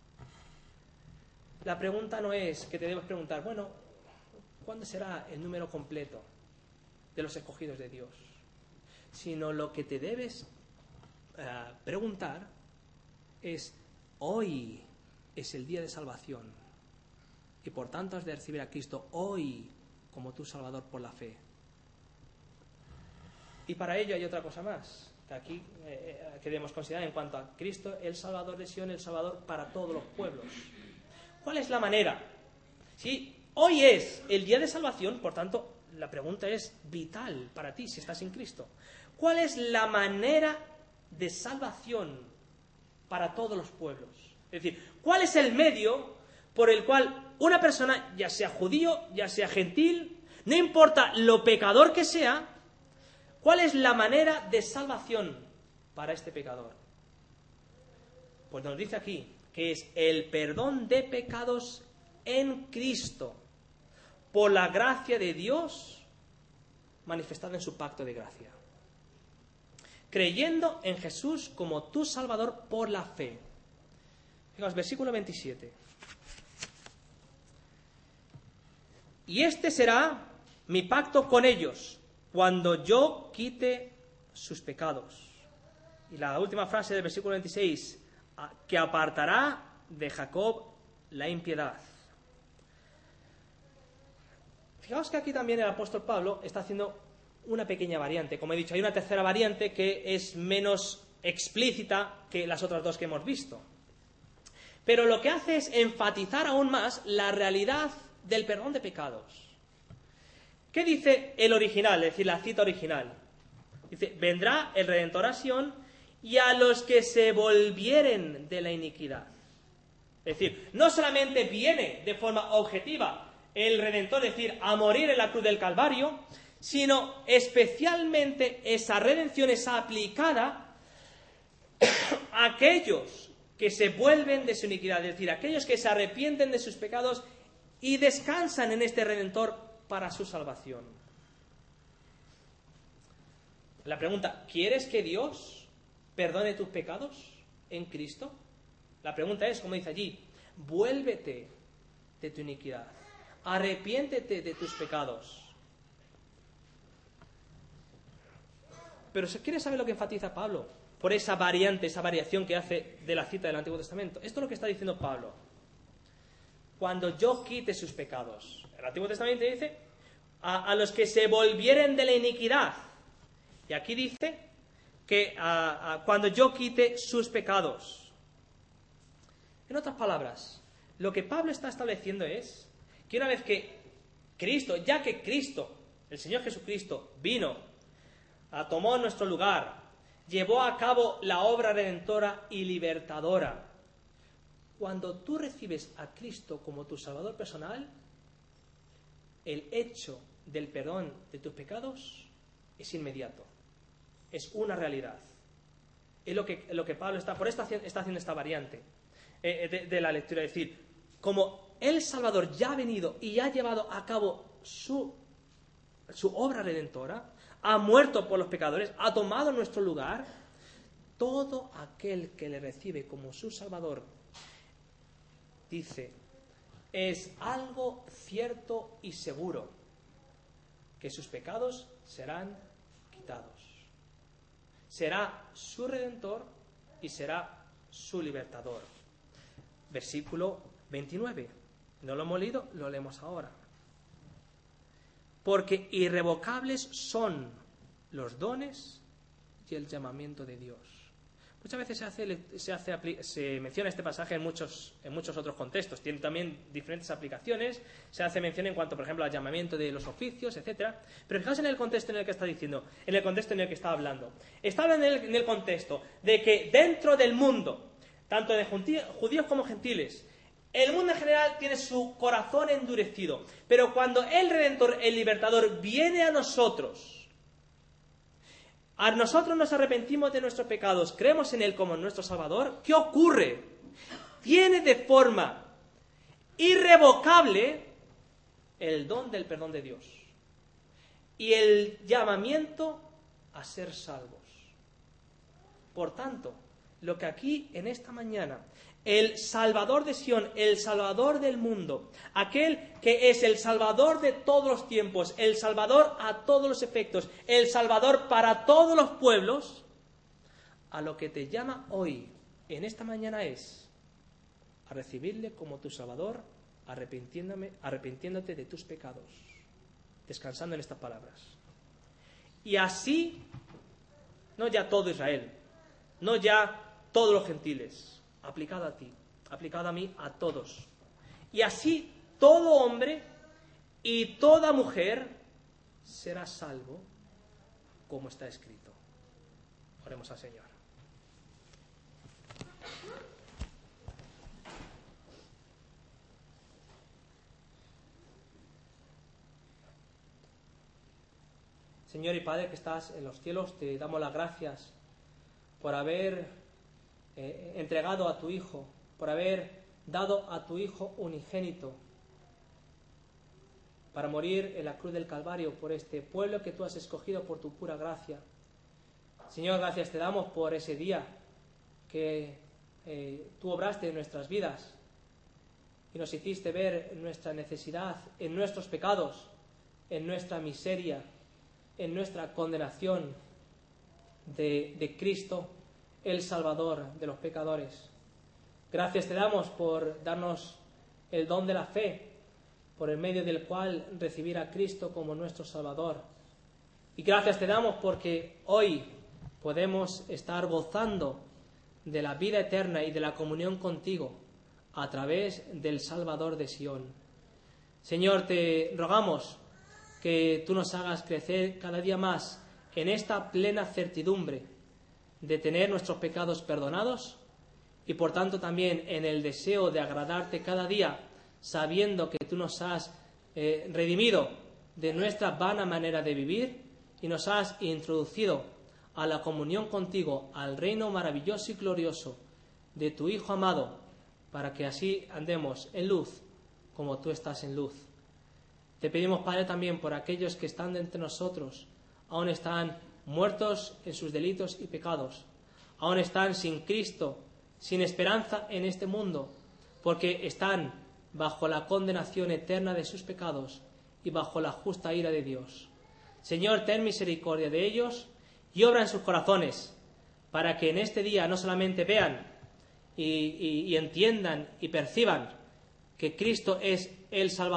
La pregunta no es que te debes preguntar, bueno, ¿cuándo será el número completo de los escogidos de Dios? Sino lo que te debes preguntar es: hoy es el día de salvación y por tanto has de recibir a Cristo hoy como tu Salvador por la fe. Y para ello hay otra cosa más que aquí que debemos considerar en cuanto a Cristo, el Salvador de Sion, el Salvador para todos los pueblos. ¿Cuál es la manera? Si hoy es el día de salvación, por tanto, la pregunta es vital para ti si estás en Cristo. ¿Cuál es la manera de salvación para todos los pueblos? Es decir, ¿cuál es el medio por el cual una persona, ya sea judío, ya sea gentil, no importa lo pecador que sea, cuál es la manera de salvación para este pecador? Pues nos dice aquí que es el perdón de pecados en Cristo, por la gracia de Dios manifestada en su pacto de gracia. Creyendo en Jesús como tu Salvador por la fe. Fijaos, versículo 27. Y este será mi pacto con ellos, cuando yo quite sus pecados. Y la última frase del versículo 26, que apartará de Jacob la impiedad. Fijaos que aquí también el apóstol Pablo está haciendo una pequeña variante. Como he dicho, hay una tercera variante que es menos explícita que las otras dos que hemos visto. Pero lo que hace es enfatizar aún más la realidad del perdón de pecados. ¿Qué dice el original? Es decir, la cita original. Dice: vendrá el Redentor a Sion y a los que se volvieren de la iniquidad. Es decir, no solamente viene de forma objetiva el Redentor, es decir, a morir en la cruz del Calvario, sino especialmente esa redención es aplicada a aquellos que se vuelven de su iniquidad, es decir, aquellos que se arrepienten de sus pecados y descansan en este Redentor para su salvación. La pregunta: ¿quieres que Dios perdone tus pecados en Cristo? La pregunta es, como dice allí, vuélvete de tu iniquidad, arrepiéntete de tus pecados. Pero ¿quieres saber lo que enfatiza Pablo por esa variante, esa variación que hace de la cita del Antiguo Testamento? Esto es lo que está diciendo Pablo. Cuando yo quite sus pecados. El Antiguo Testamento dice a los que se volvieren de la iniquidad. Y aquí dice que cuando yo quite sus pecados. En otras palabras, lo que Pablo está estableciendo es que una vez que Cristo, ya que Cristo, el Señor Jesucristo, vino, tomó nuestro lugar, llevó a cabo la obra redentora y libertadora. Cuando tú recibes a Cristo como tu Salvador personal, el hecho del perdón de tus pecados es inmediato, es una realidad. Es lo que Pablo está haciendo esta variante de la lectura, es decir, como el Salvador ya ha venido y ha llevado a cabo su obra redentora, ha muerto por los pecadores, ha tomado nuestro lugar, todo aquel que le recibe como su Salvador, dice, es algo cierto y seguro, que sus pecados serán quitados. Será su Redentor y será su libertador. Versículo 29. ¿No lo hemos leído? Lo leemos ahora. Porque irrevocables son los dones y el llamamiento de Dios. Muchas veces se menciona este pasaje en muchos otros contextos. Tiene también diferentes aplicaciones. Se hace mención en cuanto, por ejemplo, al llamamiento de los oficios, etc. Pero fijaos en el contexto en el que está diciendo, en el contexto en el que está hablando. Está hablando en el contexto de que dentro del mundo, tanto de judíos como gentiles, el mundo en general tiene su corazón endurecido. Pero cuando el Redentor, el Libertador, viene a nosotros nos arrepentimos de nuestros pecados, creemos en Él como nuestro Salvador, ¿qué ocurre? Tiene de forma irrevocable el don del perdón de Dios y el llamamiento a ser salvos. Por tanto, lo que aquí en esta mañana el Salvador de Sion, el Salvador del mundo, aquel que es el Salvador de todos los tiempos, el Salvador a todos los efectos, el Salvador para todos los pueblos, a lo que te llama hoy, en esta mañana, es a recibirle como tu Salvador, arrepintiéndote de tus pecados, descansando en estas palabras. Y así, no ya todo Israel, no ya todos los gentiles, aplicado a ti, aplicado a mí, a todos. Y así todo hombre y toda mujer será salvo, como está escrito. Oremos al Señor. Señor y Padre que estás en los cielos, te damos las gracias por haber entregado a tu Hijo, por haber dado a tu Hijo unigénito para morir en la cruz del Calvario por este pueblo que tú has escogido por tu pura gracia. Señor, gracias te damos por ese día que tú obraste en nuestras vidas y nos hiciste ver nuestra necesidad, en nuestros pecados, en nuestra miseria, en nuestra condenación de Cristo, el Salvador de los pecadores. Gracias te damos por darnos el don de la fe, por el medio del cual recibir a Cristo como nuestro Salvador. Y gracias te damos porque hoy podemos estar gozando de la vida eterna y de la comunión contigo a través del Salvador de Sión. Señor, te rogamos que tú nos hagas crecer cada día más en esta plena certidumbre de tener nuestros pecados perdonados y por tanto también en el deseo de agradarte cada día, sabiendo que tú nos has redimido de nuestra vana manera de vivir y nos has introducido a la comunión contigo, al reino maravilloso y glorioso de tu Hijo amado, para que así andemos en luz como tú estás en luz. Te pedimos, Padre, también por aquellos que están entre nosotros, aún están muertos en sus delitos y pecados, aún están sin Cristo, sin esperanza en este mundo, porque están bajo la condenación eterna de sus pecados y bajo la justa ira de Dios. Señor, ten misericordia de ellos y obra en sus corazones, para que en este día no solamente vean y entiendan y perciban que Cristo es el Salvador,